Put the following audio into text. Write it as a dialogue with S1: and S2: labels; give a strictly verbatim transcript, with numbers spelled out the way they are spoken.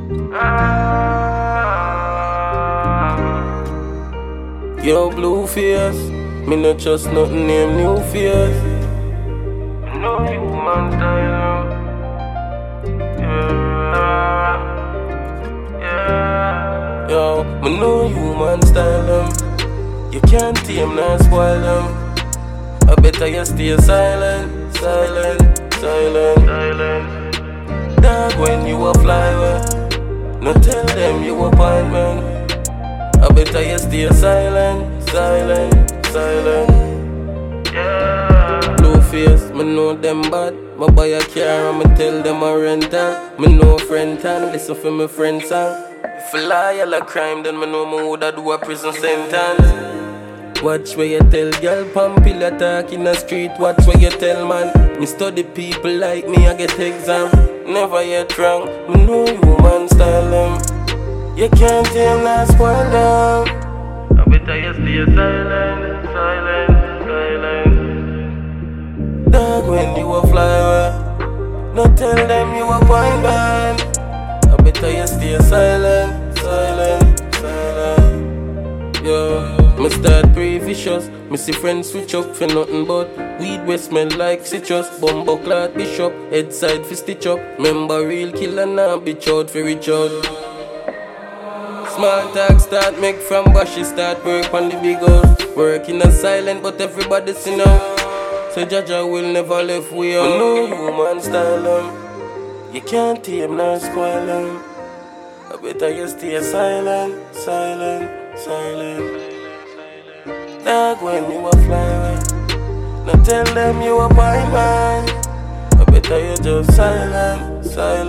S1: Yo, blue face, me no trust nothing name new face. I know you man style, yeah, yeah. Yo, me know you man style them. You can't tame nor spoil them. I better you stay silent, silent, silent, silent. Dog, when you a fly away, no tell them you a pine man. I better you stay silent, silent, silent. Yeah. Blue face, me know them bad. Me buy a car and me tell them a rental. Me know friend and listen for me friend song. If I lie, all a crime, then me know me woulda do a prison sentence. Watch where you tell girl, pump pillar talk in the street. Watch where you tell man. Me study people like me, I get exam. Never yet wrong. Me know you man style them. You can't tame nor spoil them. I better you stay silent, silent, silent. Dog, when you a fly away, no tell them you a wine man. I better you stay silent, silent, silent. Yo, me start pre-vicious. Me see friends switch up for nothing but weed we smell like citrus. Bumbo clot bishop, head side fi stitch up. Remember real killer now bitch out for reach out. Small talk start make from bushy start work on the big house. Working a silent but everybody see now. So Jaja will never left we out. I know you man style them. You can't tame nor spoil them. I better you stay silent, silent, silent. Dog, when you a fly away, no tell them you a pine man. I better you just silent, silent.